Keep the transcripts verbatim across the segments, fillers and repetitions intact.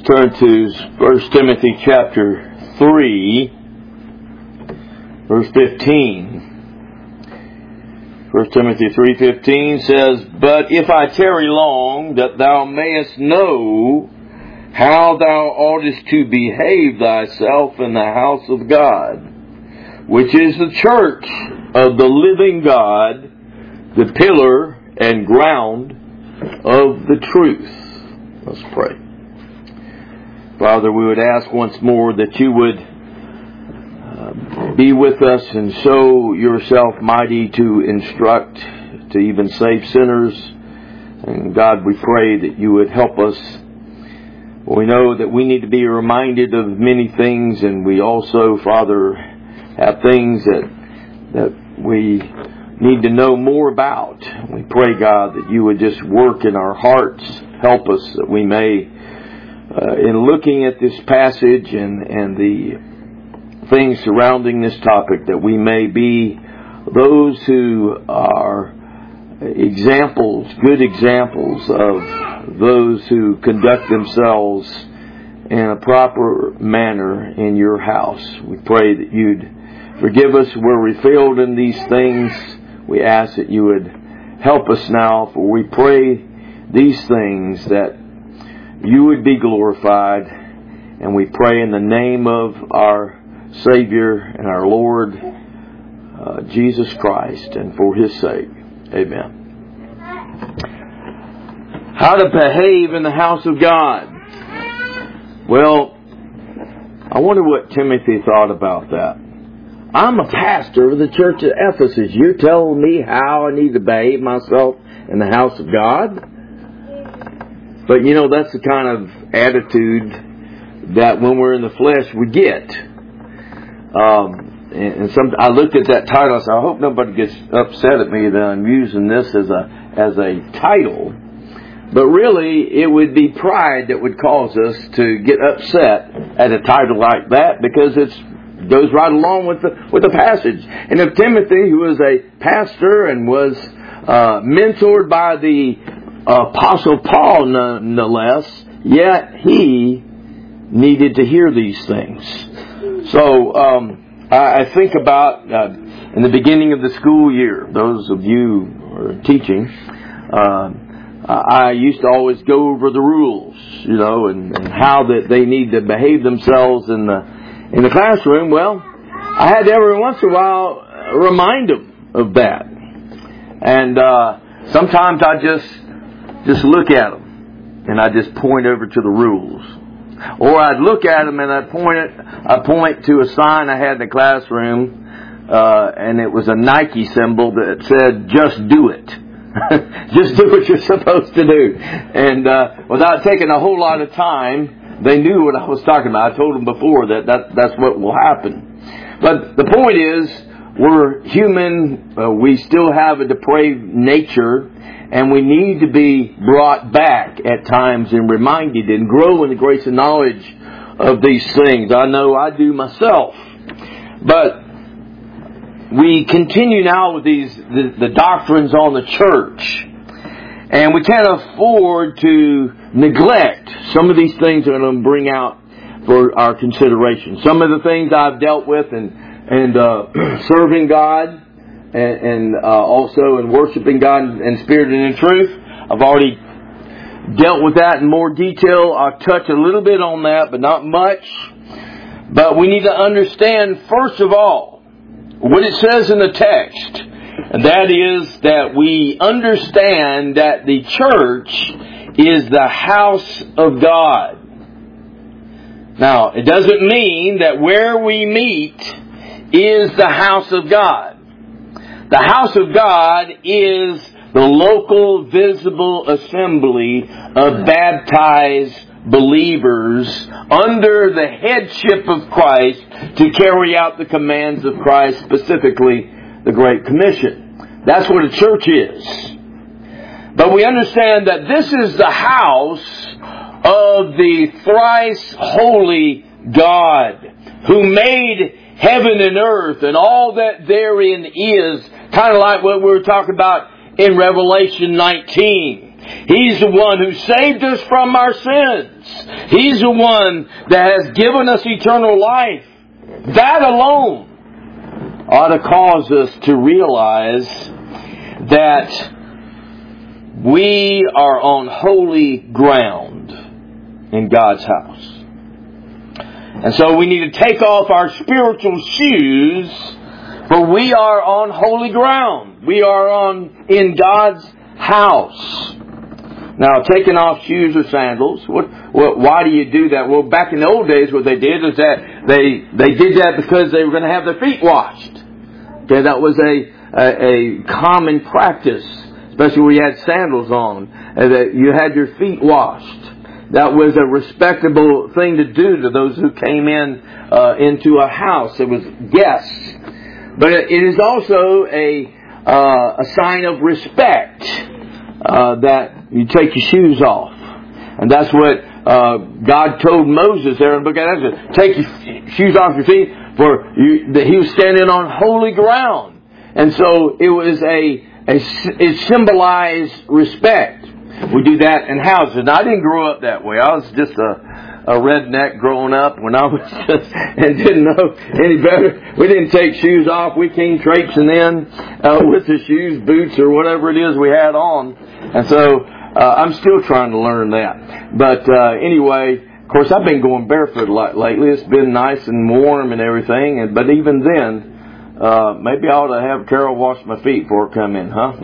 turn to First Timothy chapter three, verse fifteen. First Timothy three fifteen says, "But if I tarry long, that thou mayest know how thou oughtest to behave thyself in the house of God, which is the church of the living God, the pillar and ground of the truth." Let's pray. Father, we would ask once more that you would uh, be with us and show yourself mighty to instruct, to even save sinners. And God, we pray that you would help us. We know that we need to be reminded of many things, and we also, Father, have things that that we need to know more about. We pray, God, that you would just work in our hearts. Help us that we may, uh, in looking at this passage and, and the things surrounding this topic, that we may be those who are examples, good examples of those who conduct themselves in a proper manner in your house. We pray that you'd forgive us where we failed in these things. We ask that you would help us now, for we pray these things that you would be glorified, and we pray in the name of our Savior and our Lord, uh, Jesus Christ, and for His sake. Amen. How to behave in the house of God. Well, I wonder what Timothy thought about that. I'm a pastor of the church at Ephesus. You're telling me how I need to behave myself in the house of God? But you know, that's the kind of attitude that when we're in the flesh we get. Um, and, and some, I looked at that title. I said, I hope nobody gets upset at me that I'm using this as a as a title. But really, it would be pride that would cause us to get upset at a title like that, because it's goes right along with the with the passage. And if Timothy, who was a pastor and was uh, mentored by the Apostle Paul, nonetheless, yet he needed to hear these things. So um, I, I think about uh, in the beginning of the school year, those of you who are teaching, uh, I used to always go over the rules, you know, and, and how that they need to behave themselves in the In the classroom. Well, I had to every once in a while remind them of that. And uh, sometimes I just just look at them and I just point over to the rules. Or I'd look at them and I'd point it, I'd point to a sign I had in the classroom, uh, and it was a Nike symbol that said, "Just do it." Just do what you're supposed to do. And uh, without taking a whole lot of time, they knew what I was talking about. I told them before that, that that's what will happen. But the point is, we're human. Uh, we still have a depraved nature, and we need to be brought back at times and reminded and grow in the grace and knowledge of these things. I know I do myself. But we continue now with these the, the doctrines on the church. And we can't afford to neglect some of these things that I'm going to bring out for our consideration. Some of the things I've dealt with and, and uh, serving God and, and uh, also in worshiping God in spirit and in truth. I've already dealt with that in more detail. I'll touch a little bit on that, but not much. But we need to understand, first of all, what it says in the text. And that is that we understand that the church is the house of God. Now, it doesn't mean that where we meet is the house of God. The house of God is the local visible assembly of baptized believers under the headship of Christ to carry out the commands of Christ, specifically the Great Commission. That's what a church is. But we understand that this is the house of the thrice holy God, who made heaven and earth and all that therein is, kind of like what we were talking about in Revelation nineteen. He's the one who saved us from our sins. He's the one that has given us eternal life. That alone ought to cause us to realize that we are on holy ground in God's house. And so we need to take off our spiritual shoes, for we are on holy ground. We are on in God's house. Now, taking off shoes or sandals, what, what, why do you do that? Well, back in the old days, what they did is that they they did that because they were going to have their feet washed. Okay, that was a a, a common practice, especially when you had sandals on, and that you had your feet washed. That was a respectable thing to do to those who came in uh, into a house. It was guests. But it is also a uh, a sign of respect uh, that you take your shoes off. And that's what uh, God told Moses there in the book of Exodus. Take your shoes off your feet, for you, that he was standing on holy ground. And so it was a, a it symbolized respect. We do that in houses. And I didn't grow up that way. I was just a, a redneck growing up when I was just, and didn't know any better. We didn't take shoes off. We came traipsing in uh, with the shoes, boots, or whatever it is we had on. And so uh, I'm still trying to learn that. But uh, anyway, of course, I've been going barefoot a lot lately. It's been nice and warm and everything. And but even then, Uh, maybe I ought to have Carol wash my feet before I come in, huh?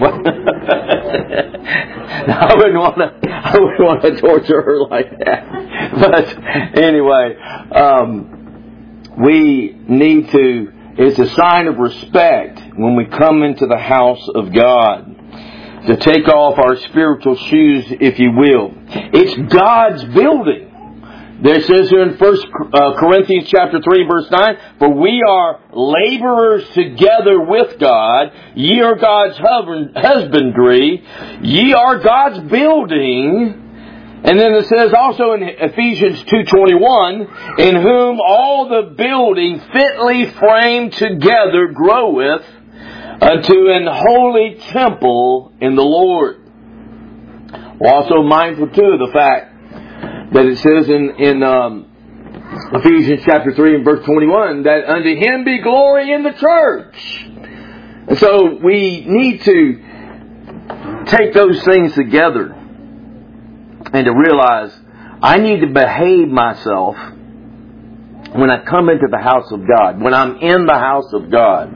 I wouldn't want to. I wouldn't want to torture her like that. But anyway, um, we need to. It's a sign of respect when we come into the house of God to take off our spiritual shoes, if you will. It's God's building. There says here in First Corinthians chapter three, verse nine, for we are laborers together with God. Ye are God's husbandry. Ye are God's building. And then it says also in Ephesians two twenty-one, in whom all the building fitly framed together groweth unto an holy temple in the Lord. We're also mindful too of the fact that it says in, in um, Ephesians chapter three and verse twenty-one, that unto Him be glory in the church. And so we need to take those things together and to realize I need to behave myself when I come into the house of God, when I'm in the house of God.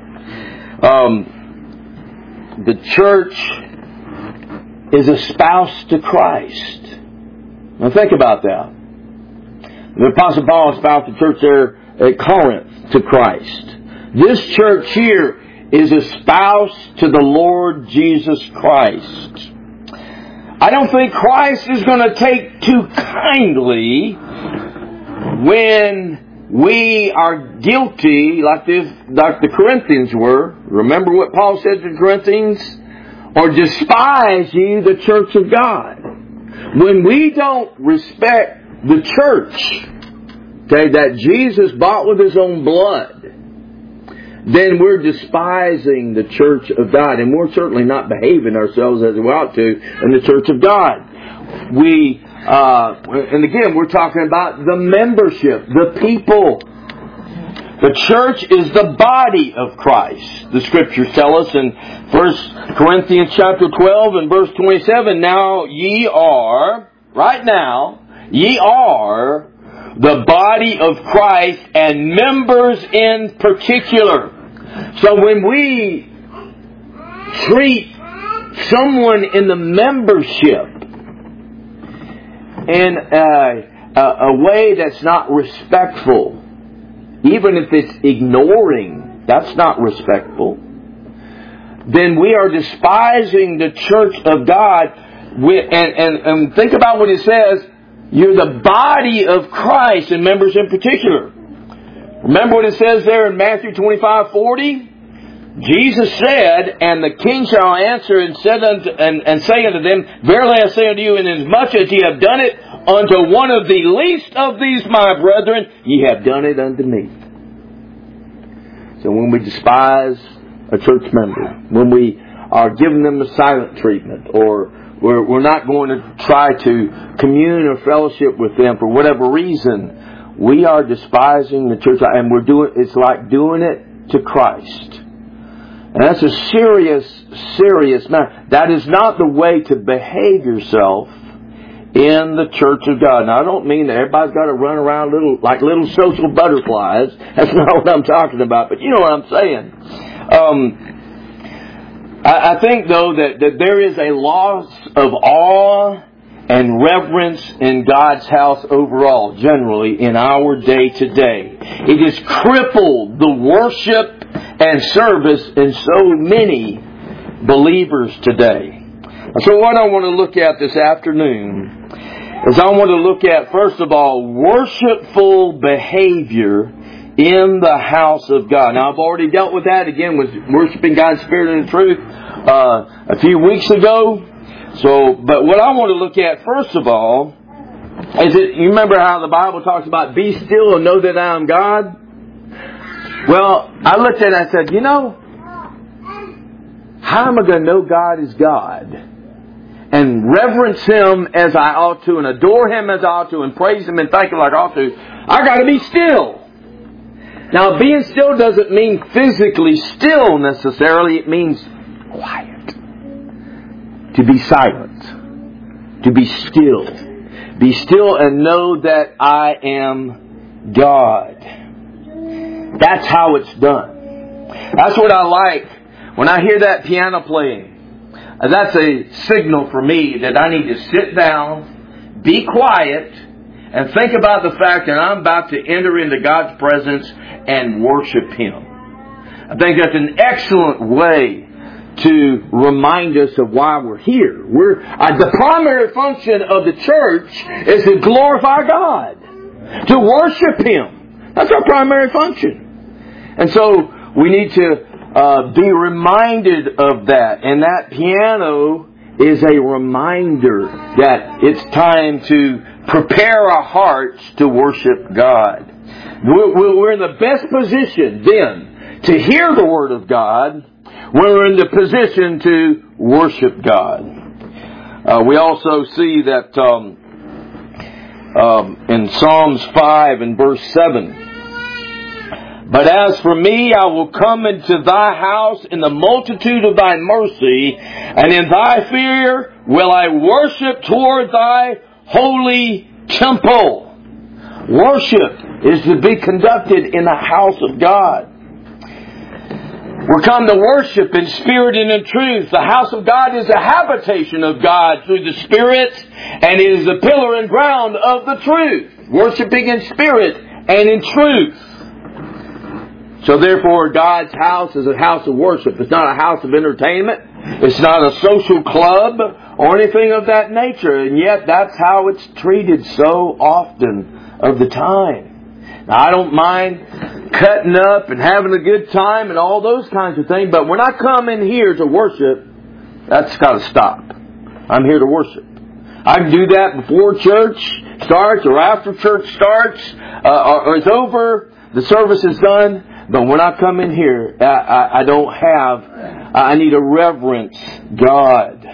Um, the church is a spouse to Christ. Now think about that. The Apostle Paul espoused the church there at Corinth to Christ. This church here is a spouse to the Lord Jesus Christ. I don't think Christ is going to take too kindly when we are guilty, like, this, like the Corinthians were. Remember what Paul said to the Corinthians? Or despise ye the church of God. When we don't respect the church, okay, that Jesus bought with His own blood, then we're despising the church of God. And we're certainly not behaving ourselves as we ought to in the church of God. We, uh, and again, we're talking about the membership, the people. The church is the body of Christ. The Scriptures tell us in First Corinthians chapter twelve and verse twenty-seven, now ye are, right now, ye are the body of Christ and members in particular. So when we treat someone in the membership in a, a, a way that's not respectful, even if it's ignoring, that's not respectful, then we are despising the church of God. And, and, and think about what it says, you're the body of Christ and members in particular. Remember what it says there in Matthew twenty-five forty? Jesus said, and the king shall answer and, said unto, and, and say unto them, verily I say unto you, inasmuch as ye have done it unto one of the least of these my brethren, ye have done it unto me. So when we despise a church member, when we are giving them the silent treatment, or we're, we're not going to try to commune or fellowship with them for whatever reason, we are despising the church. And we're doing, it's like doing it to Christ. And that's a serious, serious matter. That is not the way to behave yourself in the church of God. Now, I don't mean that everybody's got to run around little like little social butterflies. That's not what I'm talking about. But you know what I'm saying. Um, I, I think, though, that, that there is a loss of awe and reverence in God's house overall, generally, in our day to day. It has crippled the worship and service in so many believers today. So what I want to look at this afternoon is I want to look at, first of all, worshipful behavior in the house of God. Now, I've already dealt with that, again, with worshiping God's Spirit and truth uh, a few weeks ago. So, but what I want to look at, first of all, is it, you remember how the Bible talks about, be still and know that I am God? Well, I looked at it and I said, you know, how am I going to know God is God? And reverence Him as I ought to, and adore Him as I ought to, and praise Him and thank Him like I ought to. I got to be still. Now, being still doesn't mean physically still necessarily. It means quiet. To be silent. To be still. Be still and know that I am God. That's how it's done. That's what I like. When I hear that piano playing, that's a signal for me that I need to sit down, be quiet, and think about the fact that I'm about to enter into God's presence and worship Him. I think that's an excellent way to remind us of why we're here. We're uh, the primary function of the church is to glorify God, to worship Him. That's our primary function. And so we need to uh, be reminded of that. And that piano is a reminder that it's time to prepare our hearts to worship God. We're in the best position then to hear the Word of God when we're in the position to worship God. Uh, we also see that um, um, in Psalms five and verse seven, but as for me, I will come into thy house in the multitude of thy mercy, and in thy fear will I worship toward thy holy temple. Worship is to be conducted in the house of God. We're come to worship in spirit and in truth. The house of God is a habitation of God through the Spirit, and it is the pillar and ground of the truth. Worshipping in spirit and in truth. So therefore, God's house is a house of worship. It's not a house of entertainment. It's not a social club or anything of that nature. And yet, that's how it's treated so often of the time. Now, I don't mind cutting up and having a good time and all those kinds of things. But when I come in here to worship, that's got to stop. I'm here to worship. I can do that before church starts or after church starts uh, or, or it's over, the service is done. But when I come in here, I, I, I don't have, I need to reverence God.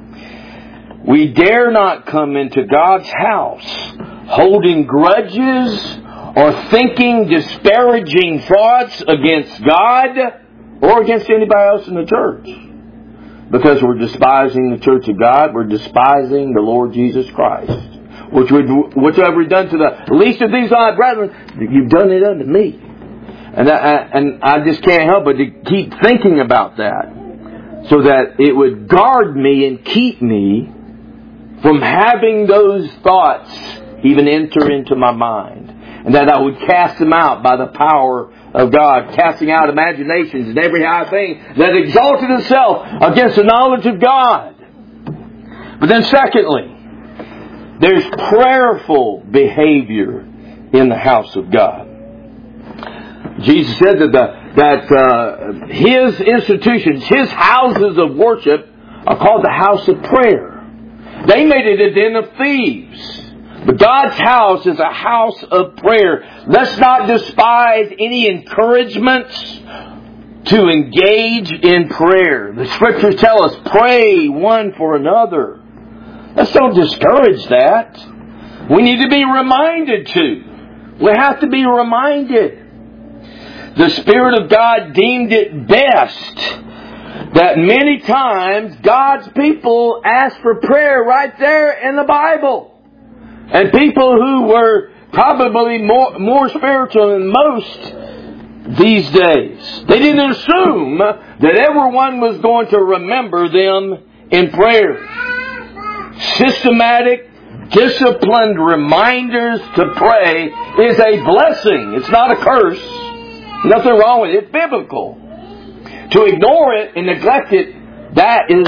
We dare not come into God's house holding grudges or thinking disparaging thoughts against God or against anybody else in the church. Because we're despising the church of God, we're despising the Lord Jesus Christ. Which would, whatever you've done to the least of these odd brethren, you've done it unto me. And I, and I just can't help but to keep thinking about that, so that it would guard me and keep me from having those thoughts even enter into my mind. And that I would cast them out by the power of God, casting out imaginations and every high thing that exalted itself against the knowledge of God. But then secondly, there's prayerful behavior in the house of God. Jesus said that the, that uh, His institutions, His houses of worship are called the house of prayer. They made it a den of thieves. But God's house is a house of prayer. Let's not despise any encouragements to engage in prayer. The Scriptures tell us, pray one for another. Let's don't discourage that. We need to be reminded to. We have to be reminded. The Spirit of God deemed it best that many times God's people asked for prayer right there in the Bible. And people who were probably more, more spiritual than most these days, they didn't assume that everyone was going to remember them in prayer. Systematic, disciplined reminders to pray is a blessing. It's not a curse. Nothing wrong with it. It's biblical. To ignore it and neglect it, that is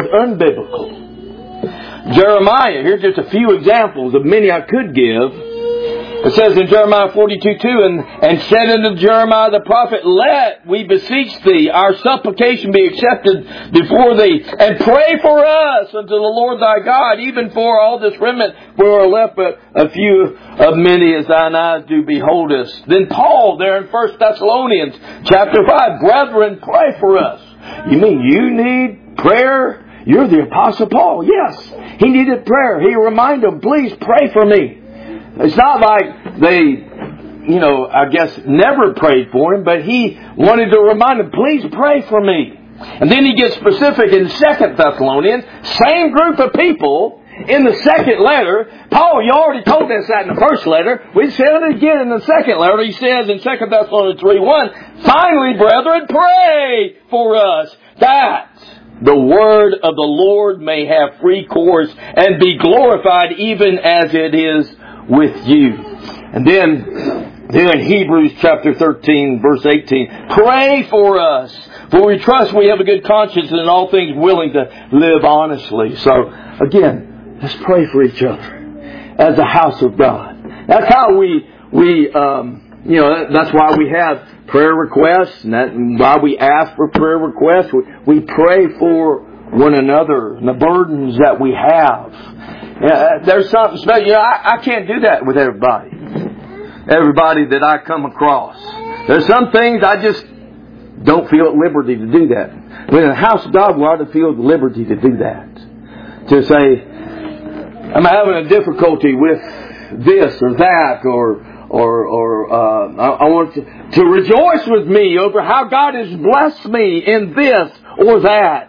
unbiblical. Jeremiah, here's just a few examples of many I could give. It says in Jeremiah forty-two two, and, and said unto Jeremiah the prophet, Let, we beseech thee, our supplication be accepted before thee, and pray for us unto the Lord thy God, even for all this remnant, where are left but a few of many as thine eyes do behold us. Then Paul, there in First Thessalonians chapter five, Brethren, pray for us. You mean you need prayer? You're the Apostle Paul. Yes, he needed prayer. He reminded them, please pray for me. It's not like they, you know, I guess never prayed for him, but he wanted to remind them, please pray for me. And then he gets specific in Second Thessalonians, same group of people, in the second letter. Paul, you already told us that in the first letter. We said it again in the second letter. He says in Second Thessalonians three one, Finally, brethren, pray for us that the word of the Lord may have free course and be glorified even as it is with you. And then, then in Hebrews chapter thirteen, verse eighteen, pray for us, for we trust we have a good conscience and in all things willing to live honestly. So, again, let's pray for each other as a house of God. That's how we, we um, you know, that's why we have prayer requests, and that's why we ask for prayer requests. We, we pray for one another and the burdens that we have. Yeah, there's something special. You know, I, I can't do that with everybody. Everybody that I come across. There's some things I just don't feel at liberty to do that. But in the house of God, we ought to feel the liberty to do that. To say, I'm having a difficulty with this or that, or or or uh, I, I want to, to rejoice with me over how God has blessed me in this or that.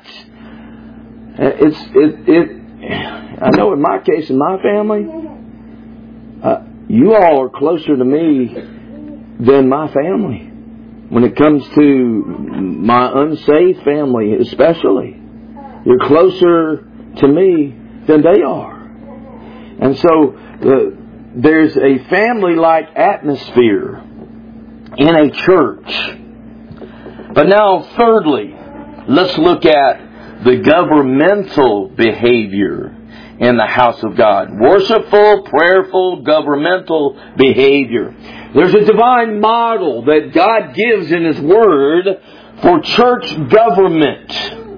It's it it. I know in my case, in my family, uh, you all are closer to me than my family. When it comes to my unsaved family especially, you're closer to me than they are. And so uh, there's a family-like atmosphere in a church. But now, thirdly, let's look at the governmental behavior in the house of God. Worshipful, prayerful, governmental behavior. There's a divine model that God gives in His Word for church government.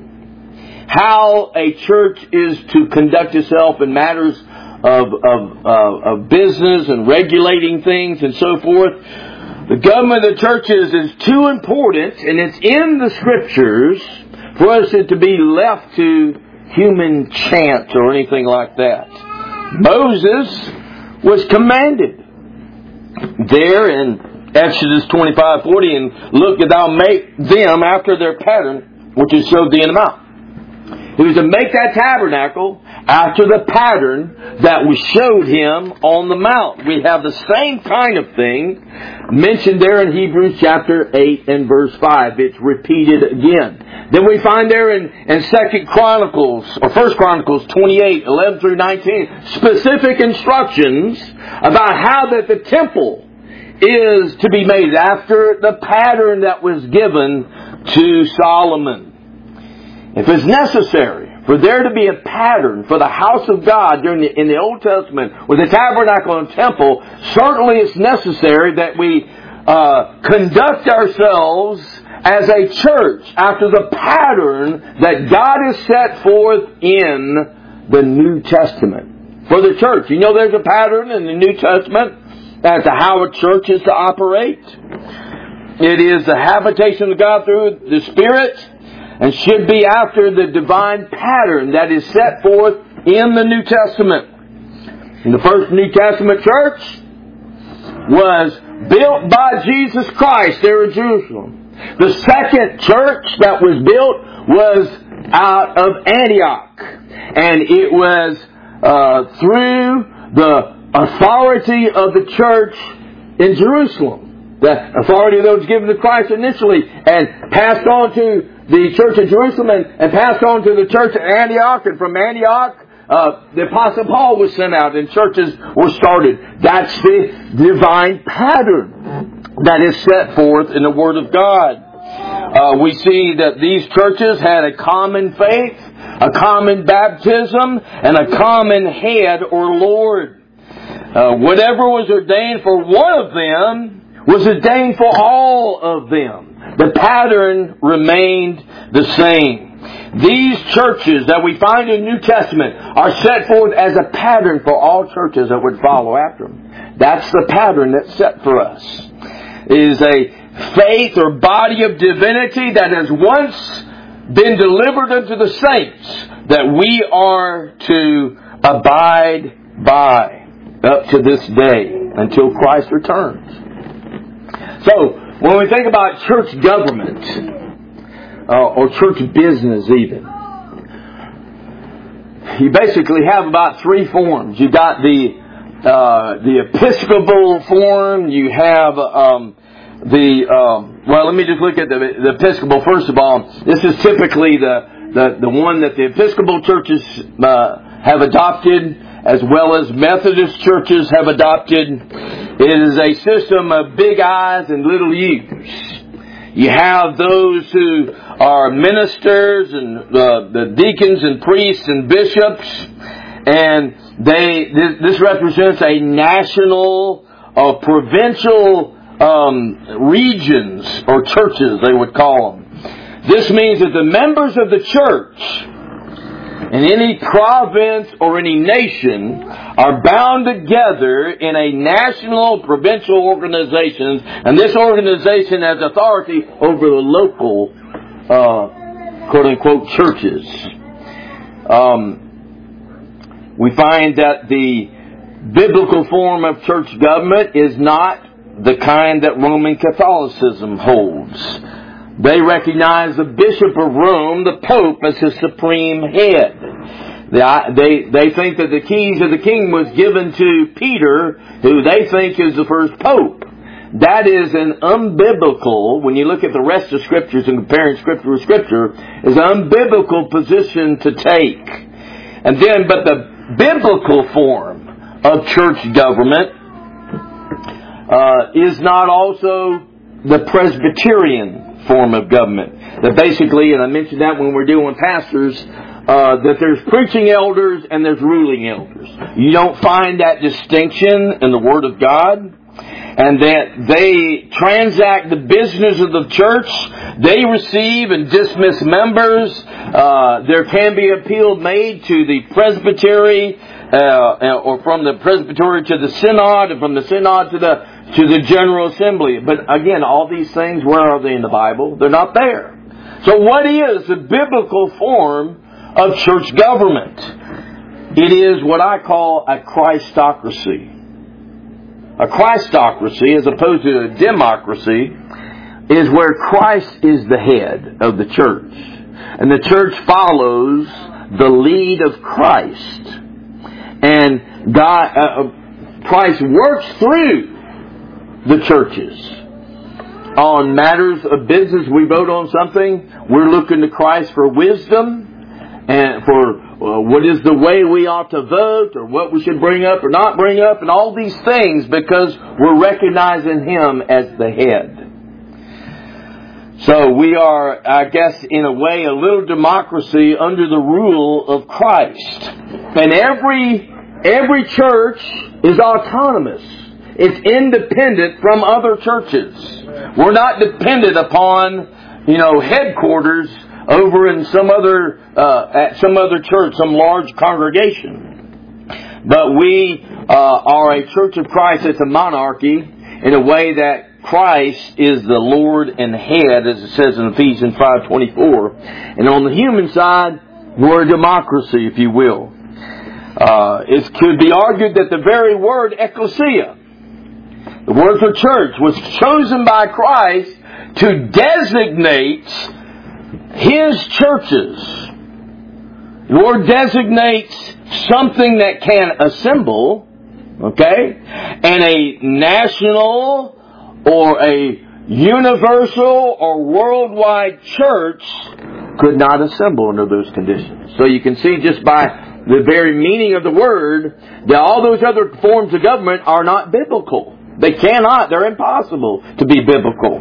How a church is to conduct itself in matters of, of, uh, of business and regulating things and so forth. The government of the churches is too important, and it's in the Scriptures for us to be left to human chance or anything like that. Moses was commanded there in Exodus twenty-five forty, and look, thou make them after their pattern, which is showed thee in the mount. He was to make that tabernacle after the pattern that was showed him on the mount. We have the same kind of thing mentioned there in Hebrews chapter eight and verse five. It's repeated again. Then we find there in, in Second Chronicles, or First Chronicles twenty-eight, eleven through nineteen, specific instructions about how that the temple is to be made after the pattern that was given to Solomon. If it's necessary for there to be a pattern for the house of God during the, in the Old Testament with the tabernacle and temple, certainly it's necessary that we uh, conduct ourselves as a church after the pattern that God has set forth in the New Testament for the church. You know there's a pattern in the New Testament as to how a church is to operate. It is the habitation of God through the Spirit, and should be after the divine pattern that is set forth in the New Testament. And the first New Testament church was built by Jesus Christ there in Jerusalem. The second church that was built was out of Antioch. And it was uh, through the authority of the church in Jerusalem. The authority that was given to Christ initially and passed on to the church of Jerusalem and, and passed on to the church at Antioch. And from Antioch, uh, the Apostle Paul was sent out and churches were started. That's the divine pattern that is set forth in the Word of God. Uh, we see that these churches had a common faith, a common baptism, and a common head or Lord. Uh, whatever was ordained for one of them was ordained for all of them. The pattern remained the same. These churches that we find in the New Testament are set forth as a pattern for all churches that would follow after them. That's the pattern that's set for us. It is a faith or body of divinity that has once been delivered unto the saints that we are to abide by up to this day until Christ returns. So, when we think about church government, uh, or church business even, you basically have about three forms. You've got the uh, the Episcopal form, you have um, the, um, well, let me just look at the, the Episcopal first of all. This is typically the, the, the one that the Episcopal churches uh, have adopted, as well as Methodist churches have adopted. It is a system of big I's and little U's. You have those who are ministers and uh, the deacons and priests and bishops, and they this, this represents a national or provincial um, regions or churches, they would call them. This means that the members of the church in any province or any nation are bound together in a national, provincial organization, and this organization has authority over the local, uh, quote-unquote, churches. Um, we find that the biblical form of church government is not the kind that Roman Catholicism holds. They recognize the Bishop of Rome, the Pope, as his supreme head. They, they, they think that the keys of the kingdom was given to Peter, who they think is the first Pope. That is an unbiblical, when you look at the rest of Scriptures and comparing Scripture with Scripture, is an unbiblical position to take. And then, but the biblical form of church government uh, is not also the Presbyterian form of government. That basically, and I mentioned that when we're dealing with pastors, uh, that there's preaching elders and there's ruling elders. You don't find that distinction in the Word of God. And that they transact the business of the church. They receive and dismiss members. Uh, there can be appeal made to the presbytery, uh, or from the presbytery to the synod, and from the synod to the to the General Assembly. But again, all these things, where are they in the Bible? They're not there. So what is the biblical form of church government? It is what I call a Christocracy. A Christocracy, as opposed to a democracy, is where Christ is the head of the church. And the church follows the lead of Christ. And God, uh, Christ works through the churches. On matters of business, we vote on something, we're looking to Christ for wisdom and for uh, what is the way we ought to vote, or what we should bring up or not bring up, and all these things, because we're recognizing Him as the head. So we are, I guess, in a way, a little democracy under the rule of Christ. And every every church is autonomous. It's independent from other churches. We're not dependent upon, you know, headquarters over in some other, uh, at some other church, some large congregation. But we uh, are a church of Christ that's a monarchy in a way that Christ is the Lord and head, as it says in Ephesians five twenty-four. And on the human side, we're a democracy, if you will. Uh, it could be argued that the very word ecclesia, the word for church, was chosen by Christ to designate His churches. The word designates something that can assemble, okay? And a national or a universal or worldwide church could not assemble under those conditions. So you can see just by the very meaning of the word that all those other forms of government are not biblical. They cannot. They're impossible to be biblical.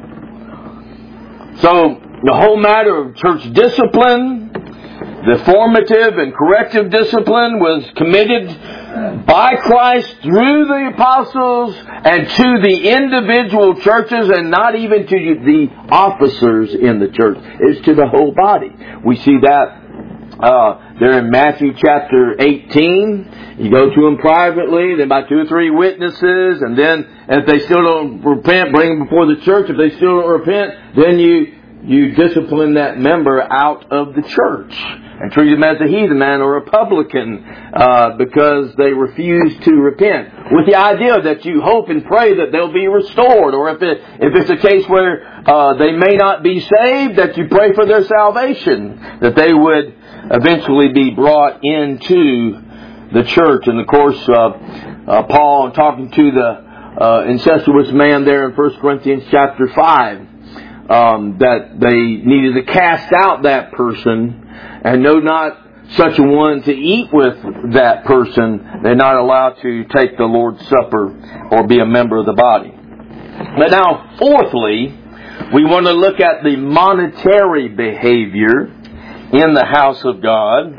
So the whole matter of church discipline, the formative and corrective discipline, was committed by Christ through the apostles and to the individual churches, and not even to the officers in the church. It's to the whole body. We see that uh, there in Matthew chapter eighteen. You go to them privately, then by two or three witnesses, and then if they still don't repent, bring them before the church. If they still don't repent, then you you discipline that member out of the church and treat them as a heathen man or a publican uh, because they refuse to repent, with the idea that you hope and pray that they'll be restored, or if it, if it's a case where uh, they may not be saved, that you pray for their salvation, that they would eventually be brought into the church. And of course, uh, uh, Paul, talking to the uh, incestuous man there in First Corinthians chapter five, um, that they needed to cast out that person, and no, not such a one to eat with that person. They're not allowed to take the Lord's Supper or be a member of the body. But now, fourthly, we want to look at the monetary behavior in the house of God.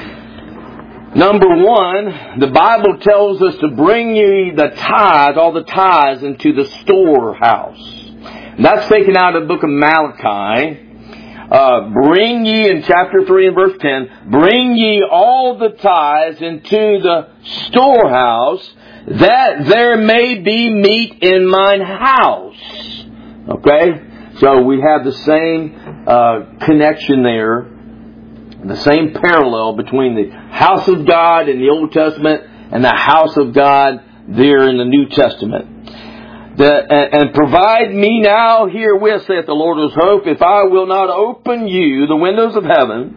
Number one, the Bible tells us to bring ye the tithe, all the tithes, into the storehouse. And that's taken out of the book of Malachi. Uh, bring ye, in chapter three and verse ten, bring ye all the tithes into the storehouse, that there may be meat in mine house. Okay? So we have the same uh, connection there, the same parallel between the house of God in the Old Testament and the house of God there in the New Testament. The, and, and provide me now herewith, saith the Lord of hosts, if I will not open you the windows of heaven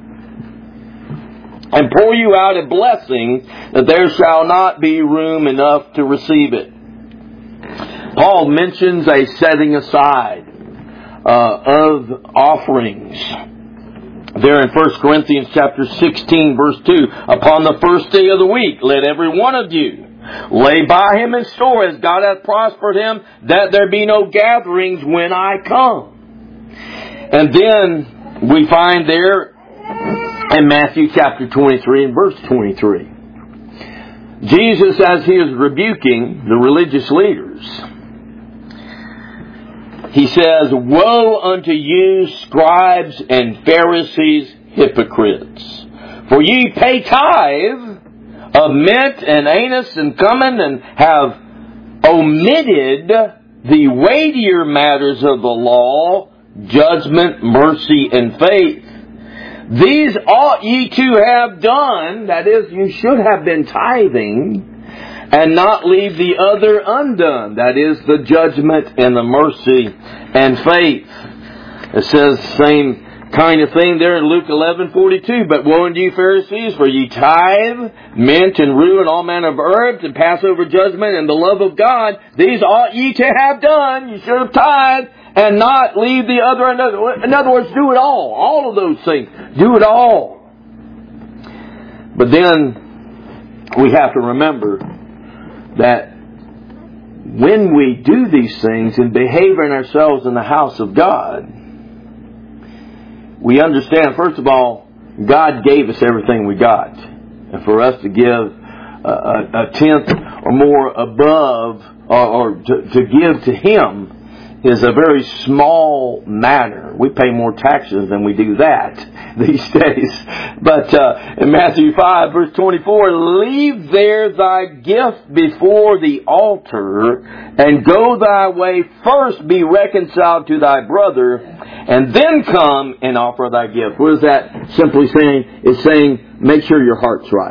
and pour you out a blessing, that there shall not be room enough to receive it. Paul mentions a setting aside uh, of offerings there in First Corinthians chapter sixteen, verse two. Upon the first day of the week, let every one of you lay by him in store, as God hath prospered him, that there be no gatherings when I come. And then we find there in Matthew chapter twenty-three and verse twenty-three, Jesus, as he is rebuking the religious leaders, he says, woe unto you, scribes and Pharisees, hypocrites! For ye pay tithe of mint and anise and cumin, and have omitted the weightier matters of the law, judgment, mercy, and faith. These ought ye to have done, that is, you should have been tithing, and not leave the other undone, that is, the judgment and the mercy and faith. It says the same kind of thing there in Luke eleven forty-two. But woe unto you, Pharisees, for ye tithe mint and rue and all manner of herbs, and Passover judgment and the love of God. These ought ye to have done. You should have tithed and not leave the other. In other words, do it all. All of those things. Do it all. But then we have to remember that when we do these things and behave in ourselves in the house of God, we understand, first of all, God gave us everything we got. And for us to give a, a, a tenth or more above, or, or to, to give to Him, is a very small matter. We pay more taxes than we do that these days. But uh, in Matthew five, verse twenty-four, leave there thy gift before the altar, and go thy way. First be reconciled to thy brother, and then come and offer thy gift. What is that simply saying? It's saying, make sure your heart's right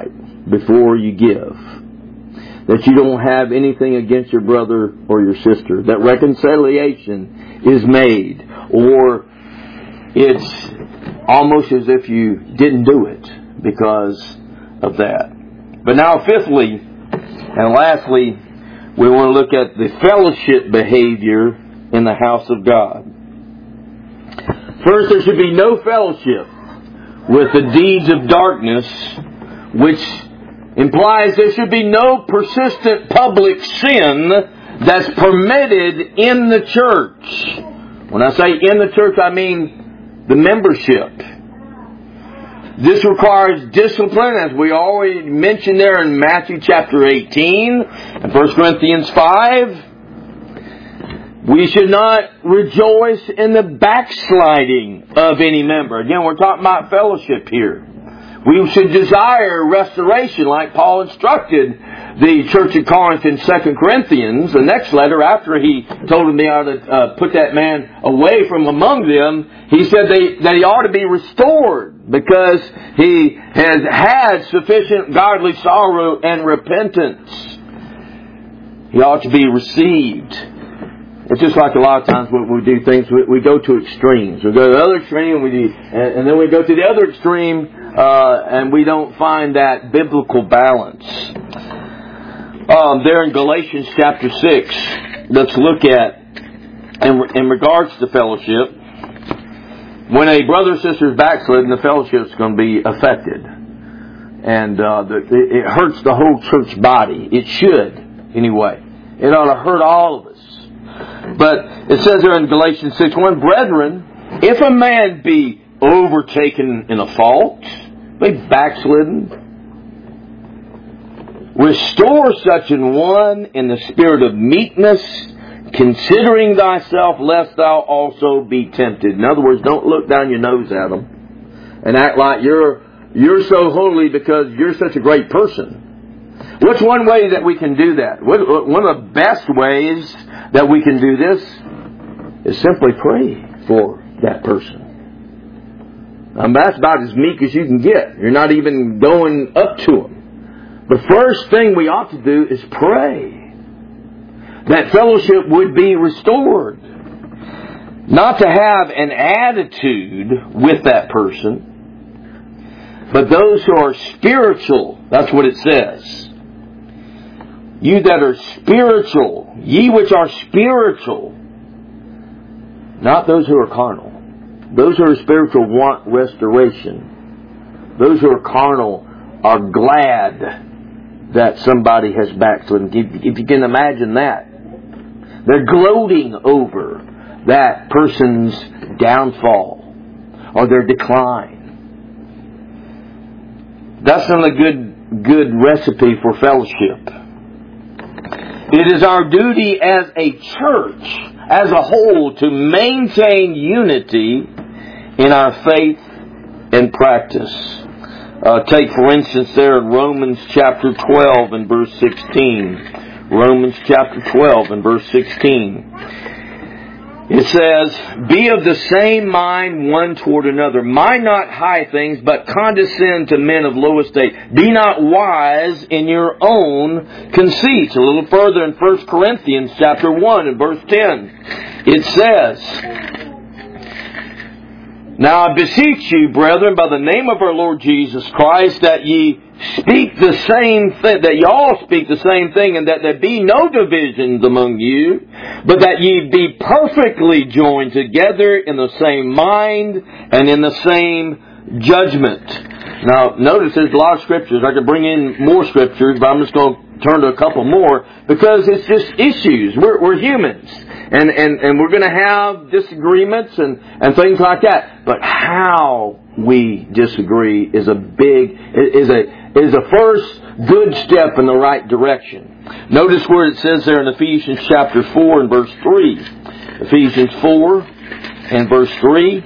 before you give. That you don't have anything against your brother or your sister. That reconciliation is made. Or it's almost as if you didn't do it because of that. But now fifthly, and lastly, we want to look at the fellowship behavior in the house of God. First, there should be no fellowship with the deeds of darkness, which implies there should be no persistent public sin that's permitted in the church. When I say in the church, I mean the membership. This requires discipline, as we already mentioned there in Matthew chapter eighteen and First Corinthians five. We should not rejoice in the backsliding of any member. Again, we're talking about fellowship here. We should desire restoration, like Paul instructed the church at Corinth in Second Corinthians, the next letter, after he told them they ought to uh, put that man away from among them. He said they, that he ought to be restored because he has had sufficient godly sorrow and repentance. He ought to be received. It's just like a lot of times when we do things, we, we go to extremes. We go to the other extreme, we do, and, and then we go to the other extreme, uh, and we don't find that biblical balance. Um, there in Galatians chapter six, let's look at, in, in regards to fellowship, when a brother or sister is backslidden, the fellowship is going to be affected. And uh, the, it, it hurts the whole church body. It should, anyway. It ought to hurt all of us. But it says there in Galatians six one, Brethren, if a man be overtaken in a fault, be backslidden, restore such an one in the spirit of meekness, considering thyself, lest thou also be tempted. In other words, don't look down your nose at them and act like you're you're so holy because you're such a great person. What's one way that we can do that? One of the best ways that we can do this is simply pray for that person. Um, that's about as meek as you can get. You're not even going up to them. The first thing we ought to do is pray that fellowship would be restored. Not to have an attitude with that person, but those who are spiritual. That's what it says. You that are spiritual, ye which are spiritual, not those who are carnal. Those who are spiritual want restoration. Those who are carnal are glad that somebody has backslidden. If you can imagine that. They're gloating over that person's downfall or their decline. That's not a good, good recipe for fellowship. It is our duty as a church, as a whole, to maintain unity in our faith and practice. Uh, take, for instance, there in Romans chapter twelve and verse sixteen. Romans chapter twelve and verse sixteen. It says, Be of the same mind one toward another. Mind not high things, but condescend to men of low estate. Be not wise in your own conceits. A little further in First Corinthians chapter one and verse ten. It says, Now I beseech you, brethren, by the name of our Lord Jesus Christ, that ye speak the same thing, that ye all speak the same thing, and that there be no divisions among you, but that ye be perfectly joined together in the same mind and in the same judgment. Now, notice there's a lot of scriptures. I could bring in more scriptures, but I'm just going to turn to a couple more, because it's just issues. We're, we're humans. And, and, and we're going to have disagreements and, and things like that. But how we disagree is a big, is a, is a first good step in the right direction. Notice where it says there in Ephesians chapter four and verse three. Ephesians four and verse three.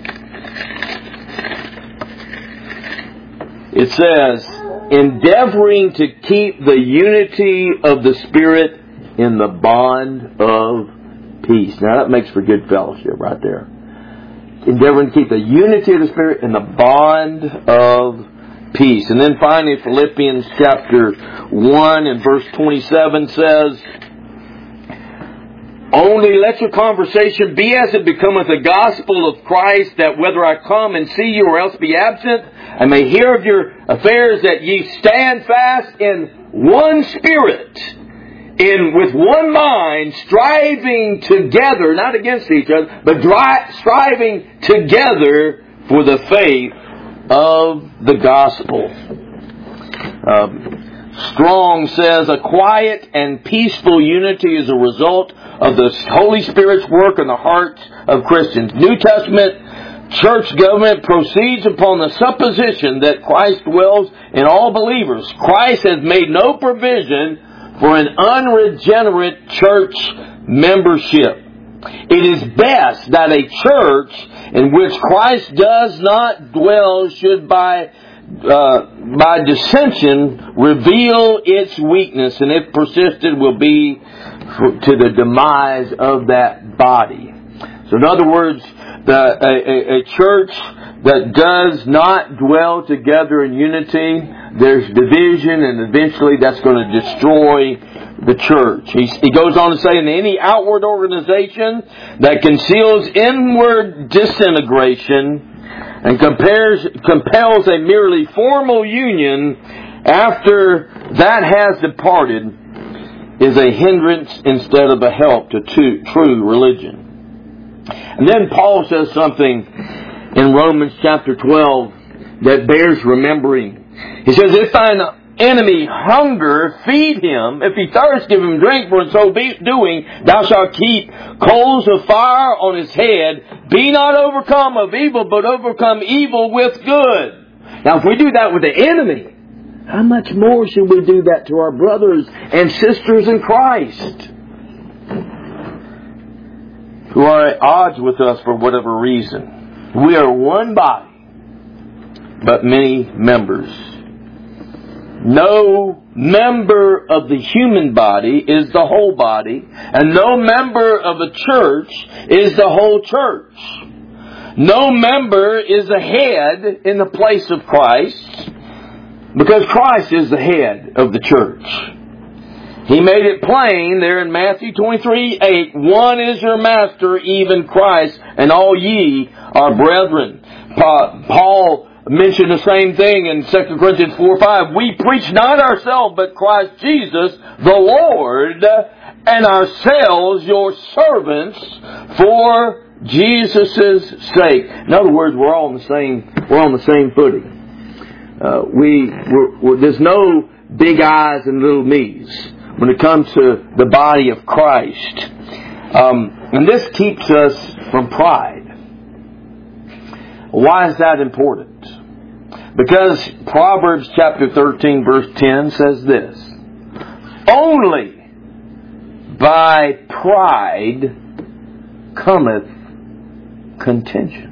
It says, endeavoring to keep the unity of the Spirit in the bond of peace. Now that makes for good fellowship right there. Endeavoring to keep the unity of the Spirit in the bond of peace. And then finally, Philippians chapter one and verse twenty-seven says, only let your conversation be as it becometh the gospel of Christ, that whether I come and see you or else be absent, I may hear of your affairs, that ye stand fast in one spirit, in with one mind, striving together, not against each other, but dri- striving together for the faith of the gospel. Um, Strong says, a quiet and peaceful unity is a result of the Holy Spirit's work in the hearts of Christians. New Testament church government proceeds upon the supposition that Christ dwells in all believers. Christ has made no provision for an unregenerate church membership. It is best that a church in which Christ does not dwell should by Uh, by dissension reveal its weakness, and if persisted will be for, to the demise of that body. So in other words, the, a, a, a church that does not dwell together in unity, there's division, and eventually that's going to destroy the church. He, he goes on to say, in any outward organization that conceals inward disintegration and compares, compels a merely formal union after that has departed, is a hindrance instead of a help to true, true religion. And then Paul says something in Romans chapter twelve that bears remembering. He says, if thine enemy hunger, feed him. If he thirst, give him drink. For in so be doing, thou shalt keep coals of fire on his head. Be not overcome of evil, but overcome evil with good. Now, if we do that with the enemy, how much more should we do that to our brothers and sisters in Christ, who are at odds with us for whatever reason? We are one body, but many members. No member of the human body is the whole body, and no member of a church is the whole church. No member is a head in the place of Christ, because Christ is the head of the church. He made it plain there in Matthew twenty-three eight, one is your master, even Christ, and all ye are brethren. Paul mentioned the same thing in Second Corinthians four five. We preach not ourselves, but Christ Jesus, the Lord, and ourselves your servants for Jesus' sake. In other words, we're all on the same. We're on the same footing. Uh, we we're, we're, there's no big I's and little me's when it comes to the body of Christ, um, and this keeps us from pride. Why is that important? Because Proverbs chapter thirteen verse ten says this: only by pride cometh contention.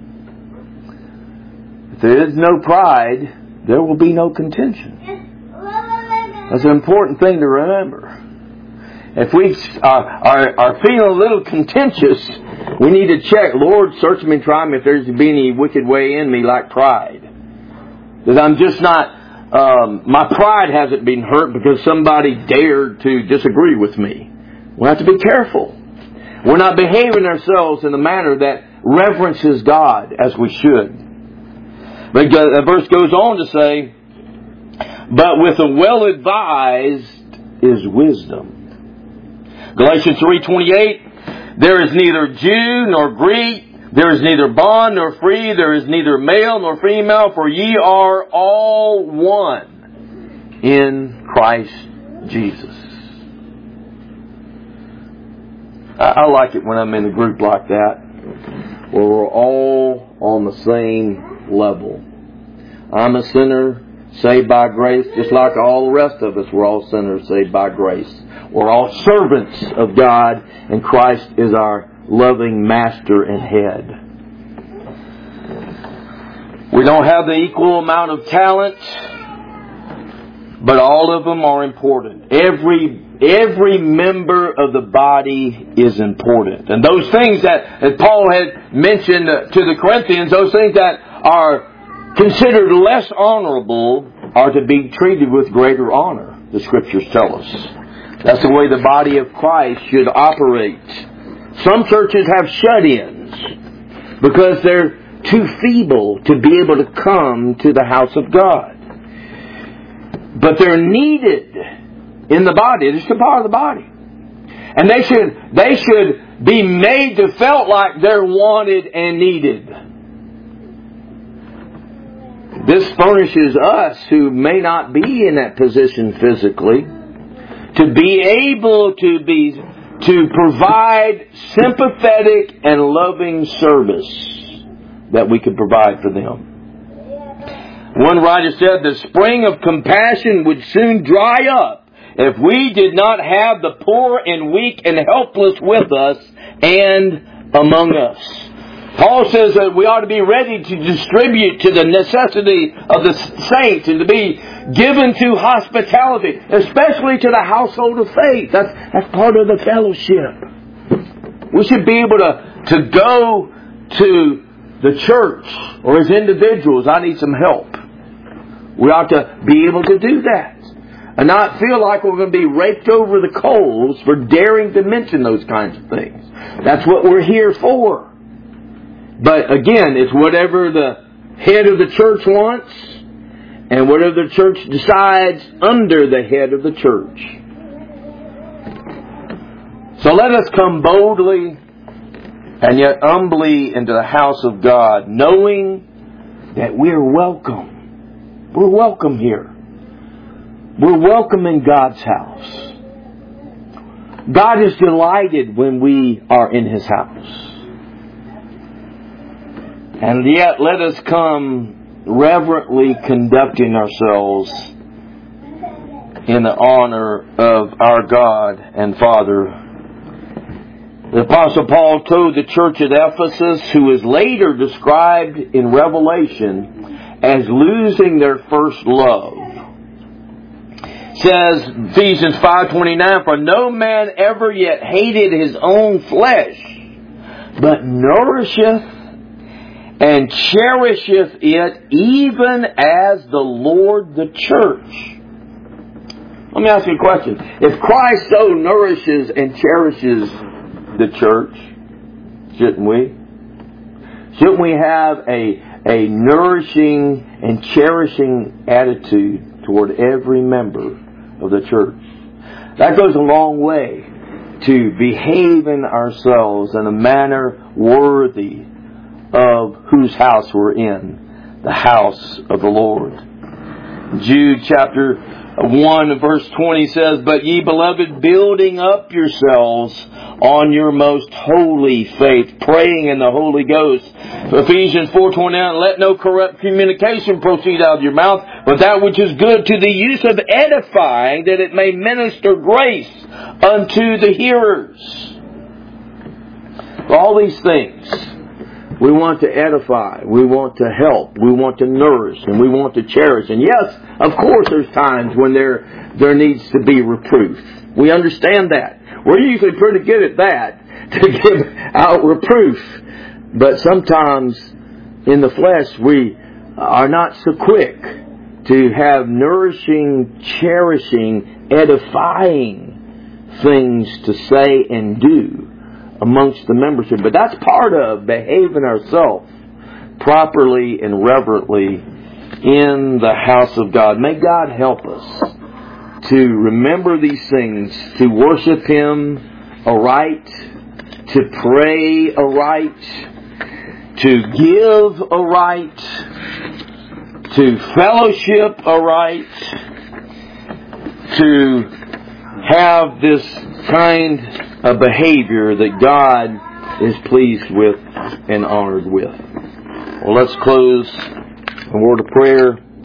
If there is no pride, there will be no contention. That's an important thing to remember. If we uh, are, are feeling a little contentious, we need to check, Lord, search me and try me if there's be any wicked way in me like pride. That I'm just not, um, my pride hasn't been hurt because somebody dared to disagree with me. We have to be careful. We're not behaving ourselves in a manner that reverences God as we should. But the verse goes on to say, but with the well-advised is wisdom. Galatians three twenty-eight, there is neither Jew nor Greek, there is neither bond nor free, there is neither male nor female, for ye are all one in Christ Jesus. I, I like it when I'm in a group like that, where we're all on the same level. I'm a sinner saved by grace, just like all the rest of us. We're all sinners saved by grace. We're all servants of God, and Christ is our loving master and head. We don't have the equal amount of talent, but all of them are important. Every every member of the body is important. And those things that, that Paul had mentioned to the Corinthians, those things that are considered less honorable are to be treated with greater honor, the Scriptures tell us. That's the way the body of Christ should operate. Some churches have shut-ins because they're too feeble to be able to come to the house of God. But they're needed in the body. It's a part of the body. And they should, they should be made to feel like they're wanted and needed. This furnishes us, who may not be in that position physically, to be able to be to provide sympathetic and loving service that we can provide for them. One writer said, the spring of compassion would soon dry up if we did not have the poor and weak and helpless with us and among us. Paul says that we ought to be ready to distribute to the necessity of the saints and to be given to hospitality, especially to the household of faith. That's, that's part of the fellowship. We should be able to, to go to the church, or as individuals, I need some help. We ought to be able to do that and not feel like we're going to be raked over the coals for daring to mention those kinds of things. That's what we're here for. But again, it's whatever the head of the church wants and whatever the church decides under the head of the church. So let us come boldly and yet humbly into the house of God, knowing that we're welcome. We're welcome here. We're welcome in God's house. God is delighted when we are in His house. And yet let us come reverently conducting ourselves in the honor of our God and Father. The Apostle Paul told the church at Ephesus, who is later described in Revelation as losing their first love, says Ephesians five twenty-nine, for no man ever yet hated his own flesh, but nourisheth and cherisheth it, even as the Lord the church. Let me ask you a question. If Christ so nourishes and cherishes the church, shouldn't we? Shouldn't we have a, a nourishing and cherishing attitude toward every member of the church? That goes a long way to behaving ourselves in a manner worthy of whose house we're in, the house of the Lord. Jude chapter one verse twenty says, but ye beloved, building up yourselves on your most holy faith, praying in the Holy Ghost. Ephesians four twenty-nine, let no corrupt communication proceed out of your mouth, but that which is good to the use of edifying, that it may minister grace unto the hearers. For all these things, we want to edify, we want to help, we want to nourish, and we want to cherish. And yes, of course there's times when there there needs to be reproof. We understand that. We're usually pretty good at that, to give out reproof. But sometimes in the flesh we are not so quick to have nourishing, cherishing, edifying things to say and do amongst the membership. But that's part of behaving ourselves properly and reverently in the house of God. May God help us to remember these things, to worship Him aright, to pray aright, to give aright, to fellowship aright, to have this kind a behavior that God is pleased with and honored with. Well, let's close a word of prayer.